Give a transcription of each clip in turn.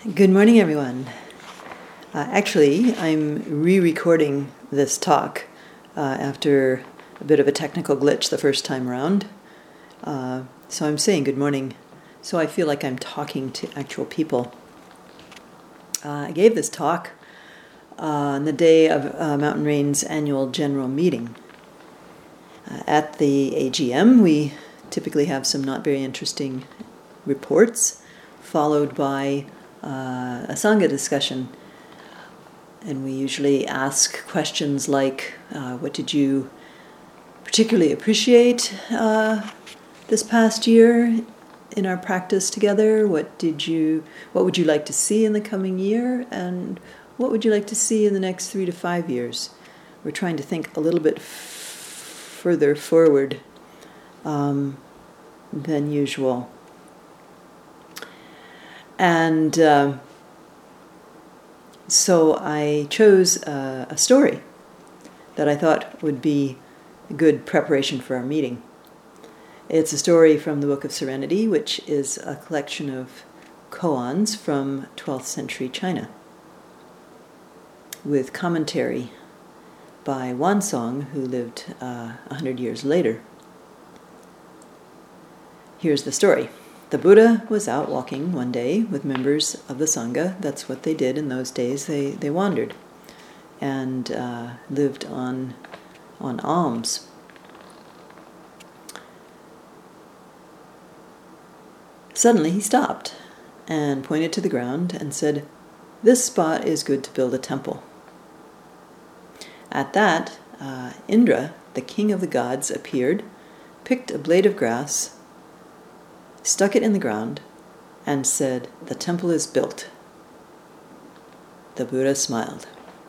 Good morning, everyone. Actually, I'm re-recording this talk after a bit of a technical glitch the first time around. So I'm saying good morning, so I feel like I'm talking to actual people. I gave this talk on the day of Mountain Rain's annual general meeting. At the AGM, we typically have some not very interesting reports, followed by a Sangha discussion. And we usually ask questions like, what did you particularly appreciate this past year in our practice together? What would you like to see in the coming year? And what would you like to see in the next 3 to 5 years? We're trying to think a little bit further forward than usual. And so I chose a story that I thought would be a good preparation for our meeting. It's a story from the Book of Serenity, which is a collection of koans from 12th century China, with commentary by Wansong, who lived 100 years later. Here's the story. The Buddha was out walking one day with members of the Sangha. That's what they did in those days. They wandered and lived on alms. Suddenly he stopped and pointed to the ground and said, "This spot is good to build a temple." At that, Indra, the king of the gods, appeared, picked a blade of grass, stuck it in the ground, and said, "The temple is built." The Buddha smiled.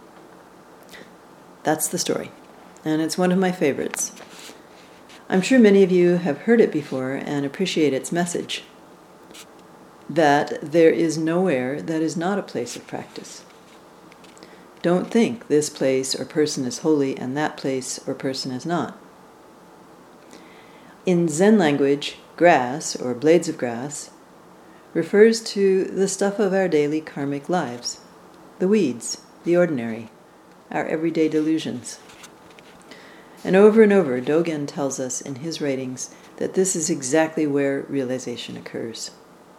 That's the story, and it's one of my favorites. I'm sure many of you have heard it before and appreciate its message, that there is nowhere that is not a place of practice. Don't think this place or person is holy and that place or person is not. In Zen language, grass, or blades of grass, refers to the stuff of our daily karmic lives, the weeds, the ordinary, our everyday delusions. And over, Dogen tells us in his writings that this is exactly where realization occurs.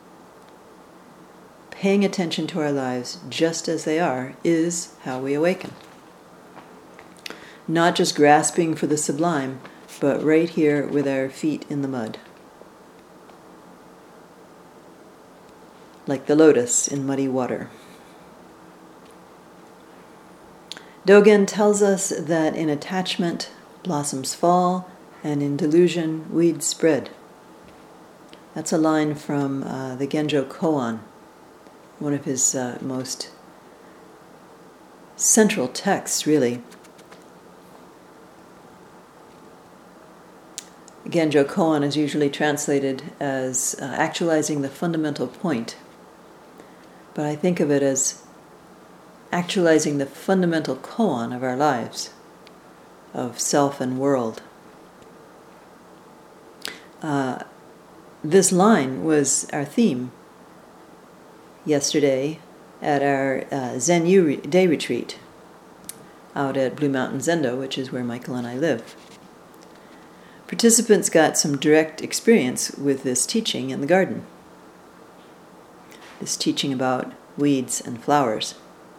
Paying attention to our lives just as they are is how we awaken. Not just grasping for the sublime, but right here with our feet in the mud. Like the lotus in muddy water. Dogen tells us that in attachment, blossoms fall, and in delusion, weeds spread. That's a line from the Genjo Koan, one of his most central texts, really. Genjo Koan is usually translated as actualizing the fundamental point. But I think of it as actualizing the fundamental koan of our lives, of self and world. This line was our theme yesterday at our Zen Day retreat out at Blue Mountain Zendo, which is where Michael and I live. Participants got some direct experience with this teaching in the garden. This teaching about weeds and flowers.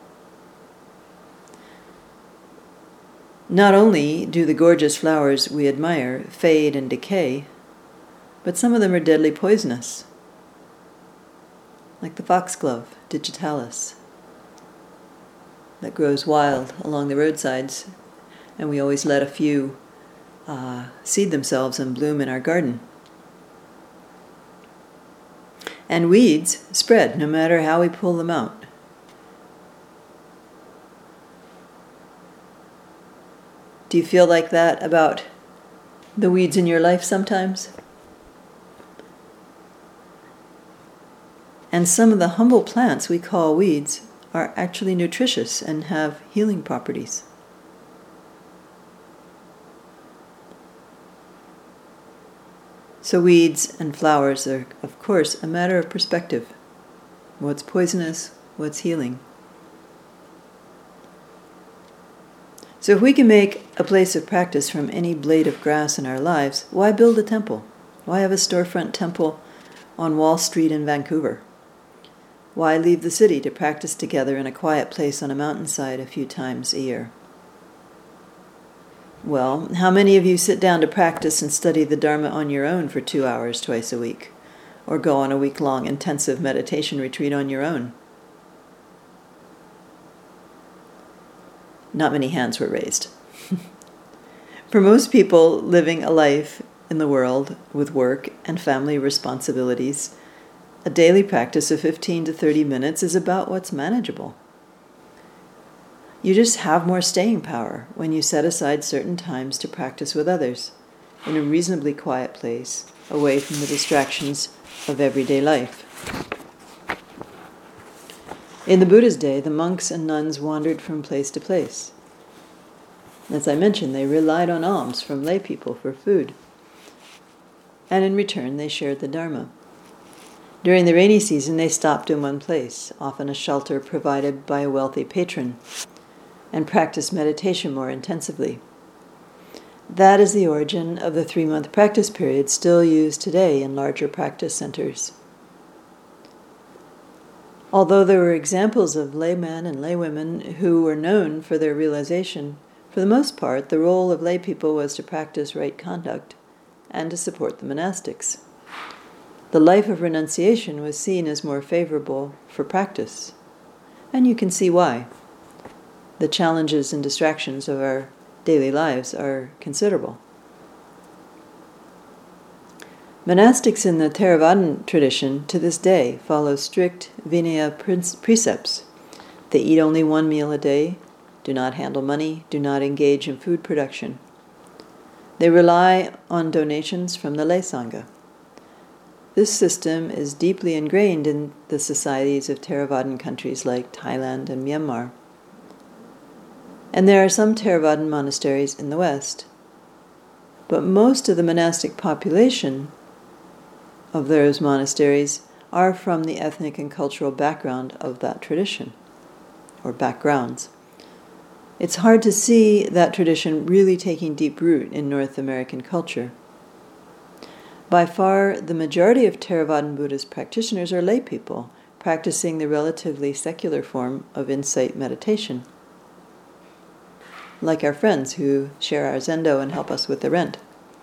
Not only do the gorgeous flowers we admire fade and decay, but some of them are deadly poisonous, like the foxglove, digitalis, that grows wild along the roadsides, and we always let a few seed themselves and bloom in our garden. And weeds spread no matter how we pull them out. Do you feel like that about the weeds in your life sometimes? And some of the humble plants we call weeds are actually nutritious and have healing properties. So weeds and flowers are, of course, a matter of perspective. What's poisonous? What's healing? So if we can make a place of practice from any blade of grass in our lives, why build a temple? Why have a storefront temple on Wall Street in Vancouver? Why leave the city to practice together in a quiet place on a mountainside a few times a year? Well, how many of you sit down to practice and study the Dharma on your own for 2 hours twice a week? Or go on a week-long intensive meditation retreat on your own? Not many hands were raised. For most people living a life in the world with work and family responsibilities, a daily practice of 15 to 30 minutes is about what's manageable. You just have more staying power when you set aside certain times to practice with others in a reasonably quiet place, away from the distractions of everyday life. In the Buddha's day, the monks and nuns wandered from place to place. As I mentioned, they relied on alms from lay people for food. And in return, they shared the Dharma. During the rainy season, they stopped in one place, often a shelter provided by a wealthy patron, and practiced meditation more intensively. That is the origin of the 3-month practice period still used today in larger practice centers. Although there were examples of laymen and laywomen who were known for their realization, for the most part, the role of laypeople was to practice right conduct and to support the monastics. The life of renunciation was seen as more favorable for practice, and you can see why. The challenges and distractions of our daily lives are considerable. Monastics in the Theravadan tradition to this day follow strict Vinaya precepts. They eat only 1 meal a day, do not handle money, do not engage in food production. They rely on donations from the lay sangha. This system is deeply ingrained in the societies of Theravadan countries like Thailand and Myanmar. And there are some Theravadan monasteries in the West. But most of the monastic population of those monasteries are from the ethnic and cultural background of that tradition, or backgrounds. It's hard to see that tradition really taking deep root in North American culture. By far, the majority of Theravadan Buddhist practitioners are lay people, practicing the relatively secular form of insight meditation, like our friends who share our zendo and help us with the rent.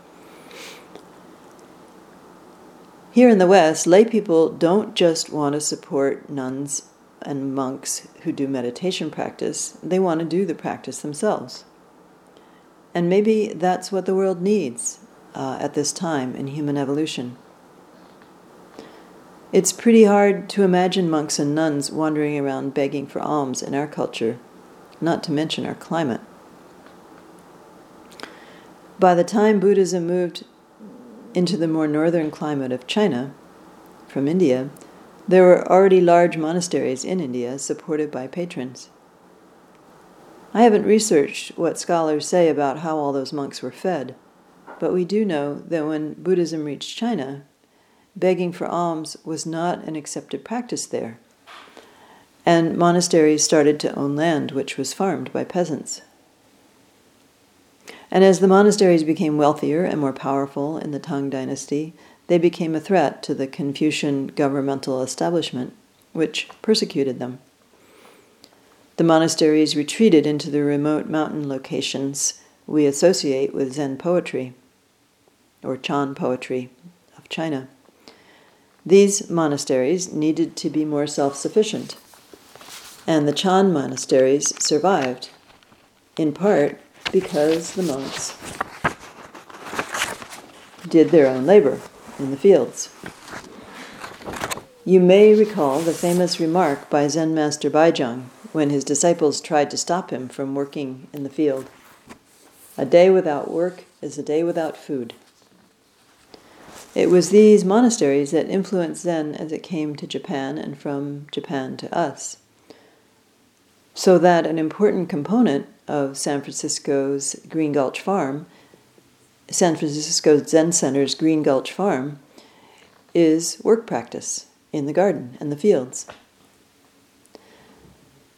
Here in the West, lay people don't just want to support nuns and monks who do meditation practice, they want to do the practice themselves. And maybe that's what the world needs at this time in human evolution. It's pretty hard to imagine monks and nuns wandering around begging for alms in our culture, not to mention our climate. By the time Buddhism moved into the more northern climate of China, from India, there were already large monasteries in India supported by patrons. I haven't researched what scholars say about how all those monks were fed, but we do know that when Buddhism reached China, begging for alms was not an accepted practice there, and monasteries started to own land which was farmed by peasants. And as the monasteries became wealthier and more powerful in the Tang dynasty, they became a threat to the Confucian governmental establishment, which persecuted them. The monasteries retreated into the remote mountain locations we associate with Zen poetry, or Chan poetry of China. These monasteries needed to be more self-sufficient, and the Chan monasteries survived, in part because the monks did their own labor in the fields. You may recall the famous remark by Zen Master Baizhang when his disciples tried to stop him from working in the field. A day without work is a day without food. It was these monasteries that influenced Zen as it came to Japan and from Japan to us. So that an important component of San Francisco's Green Gulch Farm, San Francisco Zen Center's Green Gulch Farm, is work practice in the garden and the fields.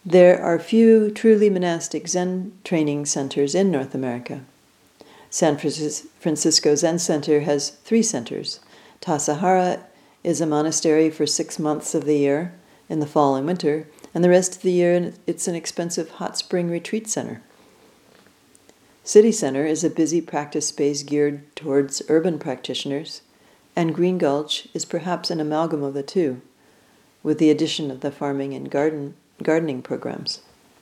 There are few truly monastic Zen training centers in North America. San Francisco Zen Center has 3 centers. Tassajara is a monastery for 6 months of the year, in the fall and winter, and the rest of the year it's an expensive hot spring retreat center. City Center is a busy practice space geared towards urban practitioners, and Green Gulch is perhaps an amalgam of the two, with the addition of the farming and gardening programs.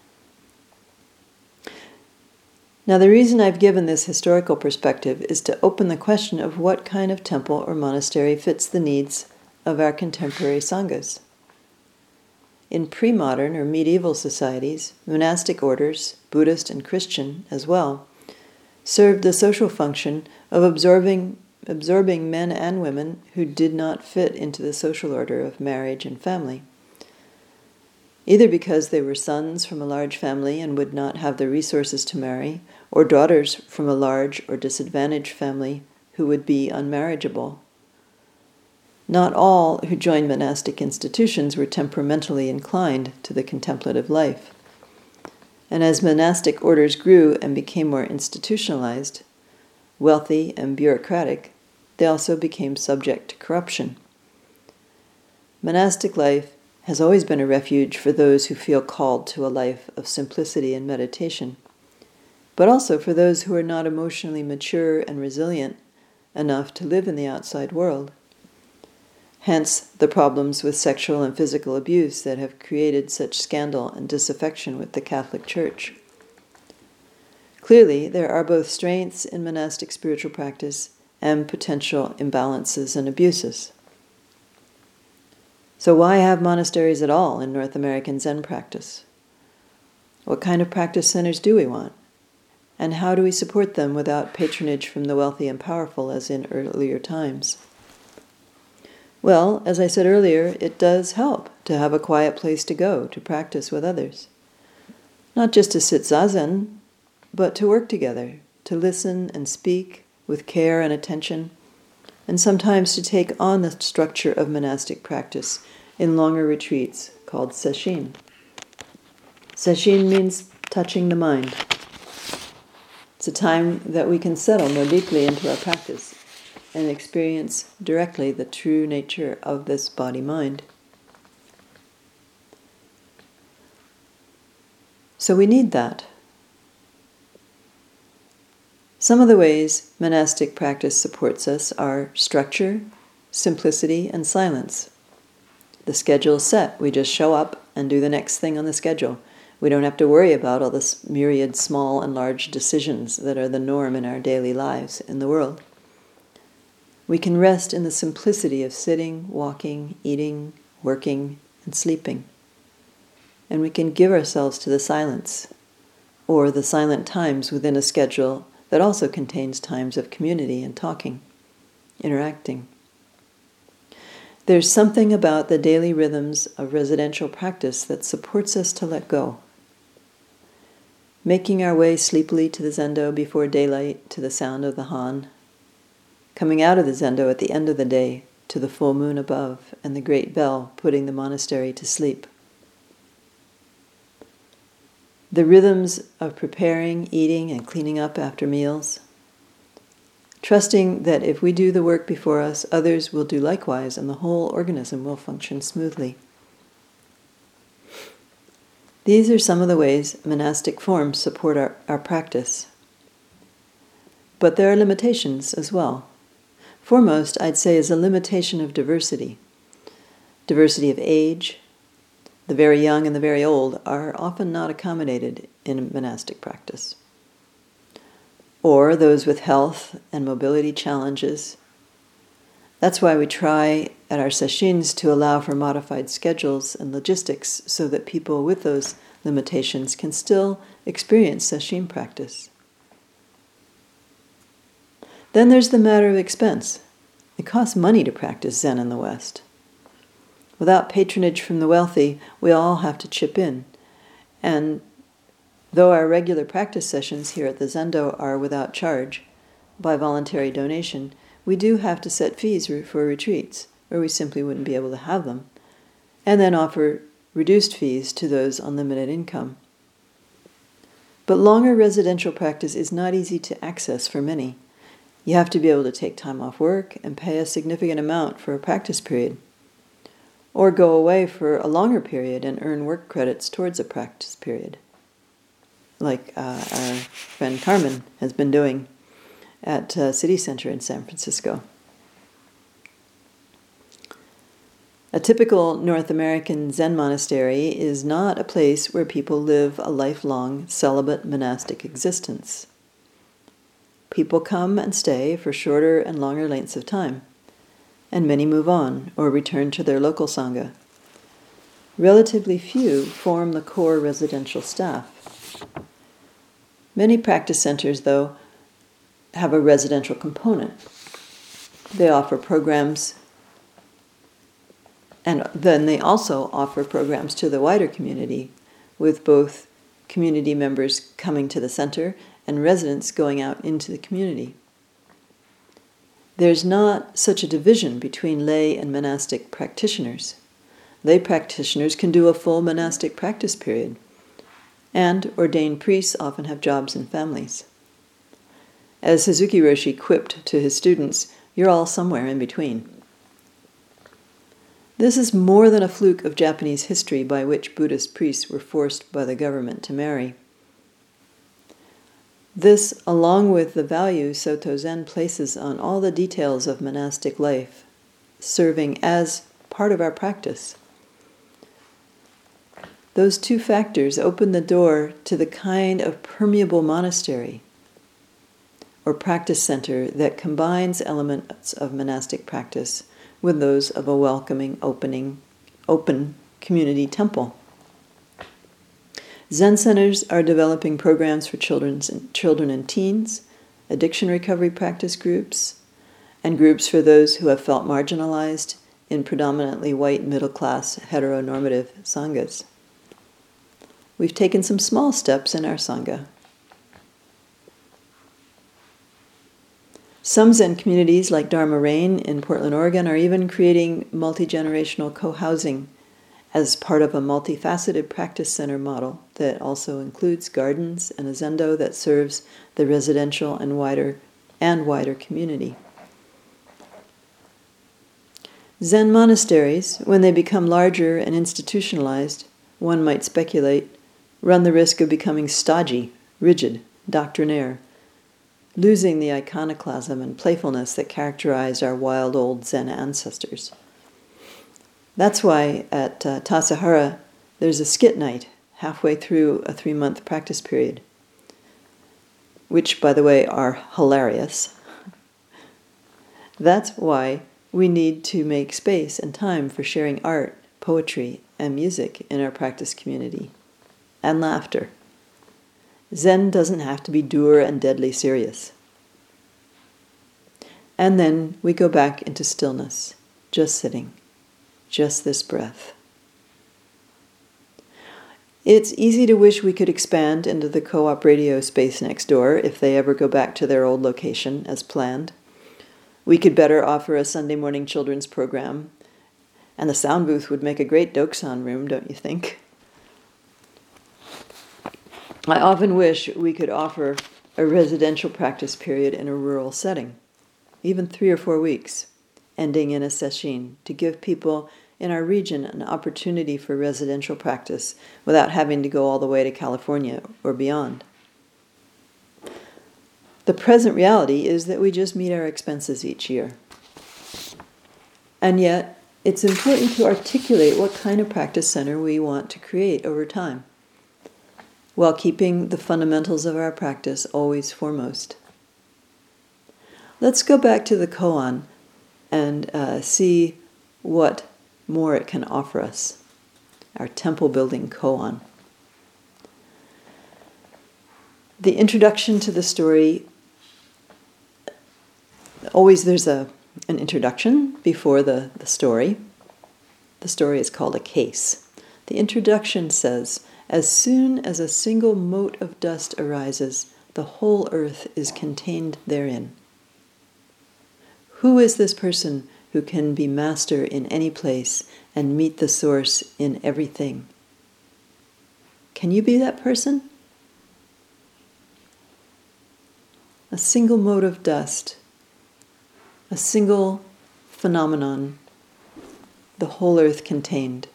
Now, the reason I've given this historical perspective is to open the question of what kind of temple or monastery fits the needs of our contemporary sanghas. In pre-modern or medieval societies, monastic orders, Buddhist and Christian as well, served the social function of absorbing men and women who did not fit into the social order of marriage and family, either because they were sons from a large family and would not have the resources to marry, or daughters from a large or disadvantaged family who would be unmarriageable. Not all who joined monastic institutions were temperamentally inclined to the contemplative life. And as monastic orders grew and became more institutionalized, wealthy and bureaucratic, they also became subject to corruption. Monastic life has always been a refuge for those who feel called to a life of simplicity and meditation, but also for those who are not emotionally mature and resilient enough to live in the outside world. Hence the problems with sexual and physical abuse that have created such scandal and disaffection with the Catholic Church. Clearly, there are both strengths in monastic spiritual practice and potential imbalances and abuses. So why have monasteries at all in North American Zen practice? What kind of practice centers do we want? And how do we support them without patronage from the wealthy and powerful as in earlier times? Well, as I said earlier, it does help to have a quiet place to go to practice with others. Not just to sit zazen, but to work together, to listen and speak with care and attention, and sometimes to take on the structure of monastic practice in longer retreats called sesshin. Sesshin means touching the mind. It's a time that we can settle more deeply into our practice and experience directly the true nature of this body-mind. So we need that. Some of the ways monastic practice supports us are structure, simplicity, and silence. The schedule is set. We just show up and do the next thing on the schedule. We don't have to worry about all the myriad small and large decisions that are the norm in our daily lives in the world. We can rest in the simplicity of sitting, walking, eating, working, and sleeping. And we can give ourselves to the silence, or the silent times within a schedule that also contains times of community and talking, interacting. There's something about the daily rhythms of residential practice that supports us to let go. Making our way sleepily to the zendo before daylight to the sound of the han, coming out of the zendo at the end of the day to the full moon above and the great bell putting the monastery to sleep. The rhythms of preparing, eating, and cleaning up after meals. Trusting that if we do the work before us, others will do likewise and the whole organism will function smoothly. These are some of the ways monastic forms support our practice. But there are limitations as well. Foremost, I'd say, is a limitation of diversity. Diversity of age. The very young and the very old are often not accommodated in monastic practice. Or those with health and mobility challenges. That's why we try at our sesshins to allow for modified schedules and logistics so that people with those limitations can still experience sesshin practice. Then there's the matter of expense. It costs money to practice Zen in the West. Without patronage from the wealthy, we all have to chip in. And though our regular practice sessions here at the Zendo are without charge, by voluntary donation, we do have to set fees for retreats, or we simply wouldn't be able to have them, and then offer reduced fees to those on limited income. But longer residential practice is not easy to access for many. You have to be able to take time off work and pay a significant amount for a practice period, or go away for a longer period and earn work credits towards a practice period, like our friend Carmen has been doing at City Center in San Francisco. A typical North American Zen monastery is not a place where people live a lifelong celibate monastic existence. People come and stay for shorter and longer lengths of time, and many move on or return to their local sangha. Relatively few form the core residential staff. Many practice centers, though, have a residential component. They offer programs, and then they also offer programs to the wider community, with both community members coming to the center and residents going out into the community. There's not such a division between lay and monastic practitioners. Lay practitioners can do a full monastic practice period, and ordained priests often have jobs and families. As Suzuki Roshi quipped to his students, you're all somewhere in between. This is more than a fluke of Japanese history by which Buddhist priests were forced by the government to marry. This, along with the value Soto Zen places on all the details of monastic life, serving as part of our practice. Those two factors open the door to the kind of permeable monastery or practice center that combines elements of monastic practice with those of a welcoming, open community temple. Zen centers are developing programs for children and teens, addiction recovery practice groups, and groups for those who have felt marginalized in predominantly white middle-class heteronormative sanghas. We've taken some small steps in our sangha. Some Zen communities, like Dharma Rain in Portland, Oregon, are even creating multi-generational co-housing as part of a multifaceted practice center model that also includes gardens and a zendo that serves the residential and wider community. Zen monasteries, when they become larger and institutionalized, one might speculate, run the risk of becoming stodgy, rigid, doctrinaire, losing the iconoclasm and playfulness that characterized our wild old Zen ancestors. That's why at Tassajara there's a skit night halfway through a 3-month practice period, which, by the way, are hilarious. That's why we need to make space and time for sharing art, poetry, and music in our practice community, and laughter. Zen doesn't have to be dour and deadly serious. And then we go back into stillness, just sitting, just this breath. It's easy to wish we could expand into the co-op radio space next door if they ever go back to their old location as planned. We could better offer a Sunday morning children's program, and the sound booth would make a great Dokusan room, don't you think? I often wish we could offer a residential practice period in a rural setting, even 3 or 4 weeks, ending in a sesshin, to give people in our region an opportunity for residential practice without having to go all the way to California or beyond. The present reality is that we just meet our expenses each year. And yet, it's important to articulate what kind of practice center we want to create over time, while keeping the fundamentals of our practice always foremost. Let's go back to the koan and see what more it can offer us, our temple-building koan. The introduction to the story, always there's an introduction before the story. The story is called a case. The introduction says, as soon as a single mote of dust arises, the whole earth is contained therein. Who is this person who can be master in any place and meet the source in everything. Can you be that person? A single mote of dust, a single phenomenon, the whole earth contained.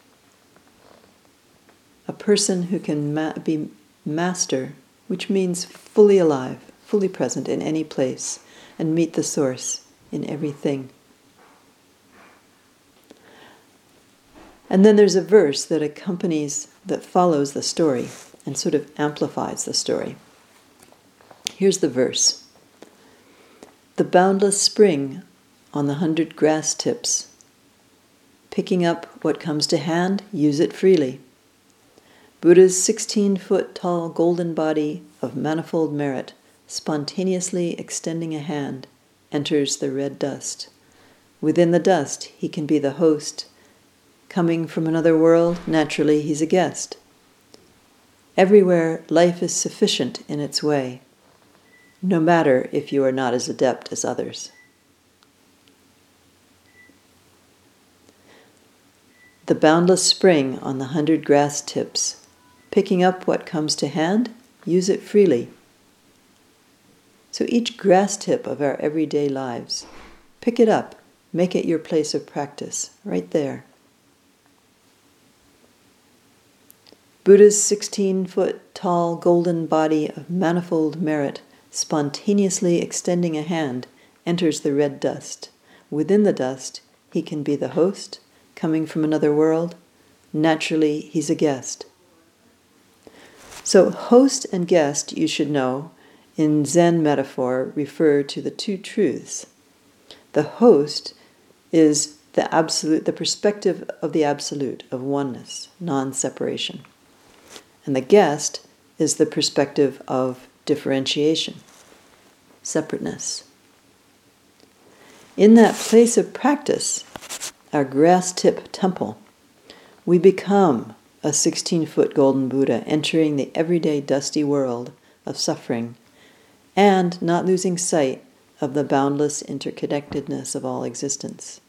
A person who can be master, which means fully alive, fully present in any place, and meet the source in everything. And then there's a verse that follows the story and sort of amplifies the story. Here's the verse. The boundless spring on the 100 grass tips. Picking up what comes to hand, use it freely. Buddha's 16-foot tall golden body of manifold merit, spontaneously extending a hand, enters the red dust. Within the dust, he can be the host. Coming from another world, naturally he's a guest. Everywhere, life is sufficient in its way, no matter if you are not as adept as others. The boundless spring on the 100 grass tips. Picking up what comes to hand, use it freely. So each grass tip of our everyday lives, pick it up, make it your place of practice, right there. Buddha's 16-foot tall golden body of manifold merit, spontaneously extending a hand, enters the red dust. Within the dust, he can be the host, coming from another world. Naturally, he's a guest. So host and guest, you should know, in Zen metaphor, refer to the two truths. The host is the absolute, the perspective of the absolute, of oneness, non-separation. And the guest is the perspective of differentiation, separateness. In that place of practice, our grass tip temple, we become a 16-foot golden Buddha entering the everyday dusty world of suffering and not losing sight of the boundless interconnectedness of all existence.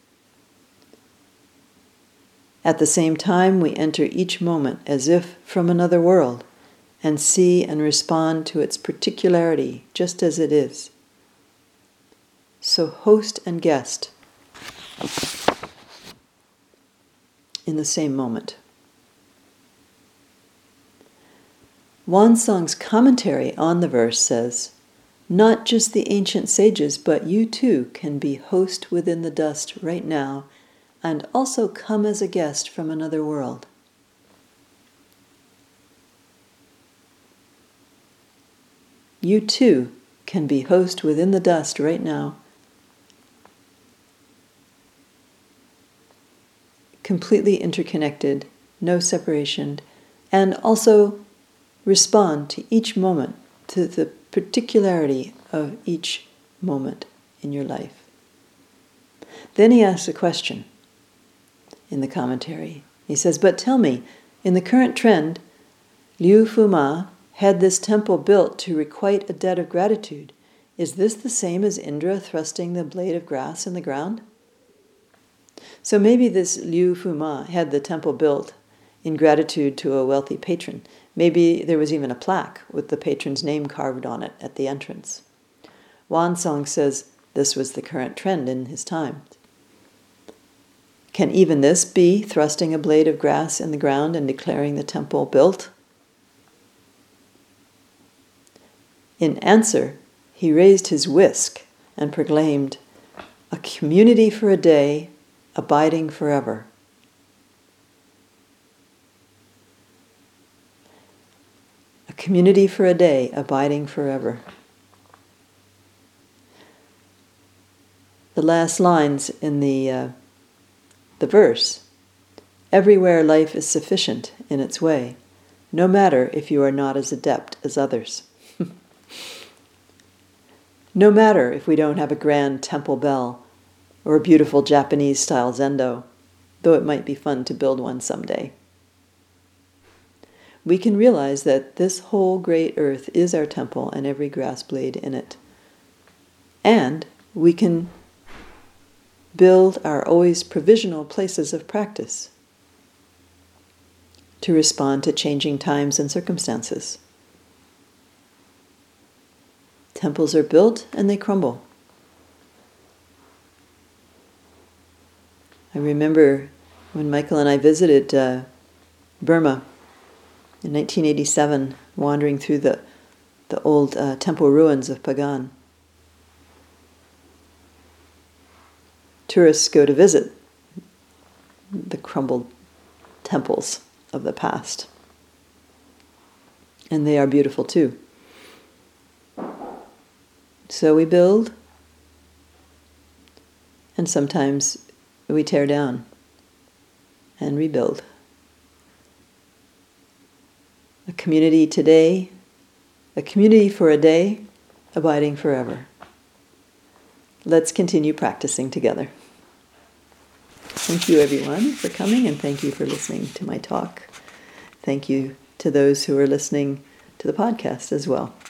At the same time, we enter each moment as if from another world and see and respond to its particularity just as it is. So host and guest in the same moment. Wansong's commentary on the verse says, not just the ancient sages, but you too can be host within the dust right now and also come as a guest from another world. You too can be host within the dust right now, completely interconnected, no separation, and also respond to each moment, to the particularity of each moment in your life. Then he asks a question in the commentary. He says, but tell me, in the current trend, Liu Fuma had this temple built to requite a debt of gratitude. Is this the same as Indra thrusting the blade of grass in the ground? So maybe this Liu Fuma had the temple built in gratitude to a wealthy patron. Maybe there was even a plaque with the patron's name carved on it at the entrance. Wansong says this was the current trend in his time. Can even this be thrusting a blade of grass in the ground and declaring the temple built? In answer, he raised his whisk and proclaimed, a community for a day, abiding forever. A community for a day, abiding forever. The last lines in the verse. Everywhere life is sufficient in its way, no matter if you are not as adept as others. No matter if we don't have a grand temple bell or a beautiful Japanese-style zendo, though it might be fun to build one someday. We can realize that this whole great earth is our temple and every grass blade in it. And we can build are always provisional places of practice to respond to changing times and circumstances. Temples are built and they crumble. I remember when Michael and I visited Burma in 1987, wandering through the old temple ruins of Pagan. Tourists go to visit the crumbled temples of the past. And they are beautiful too. So we build, and sometimes we tear down and rebuild. A community today, a community for a day, abiding forever. Let's continue practicing together. Thank you, everyone, for coming, and thank you for listening to my talk. Thank you to those who are listening to the podcast as well.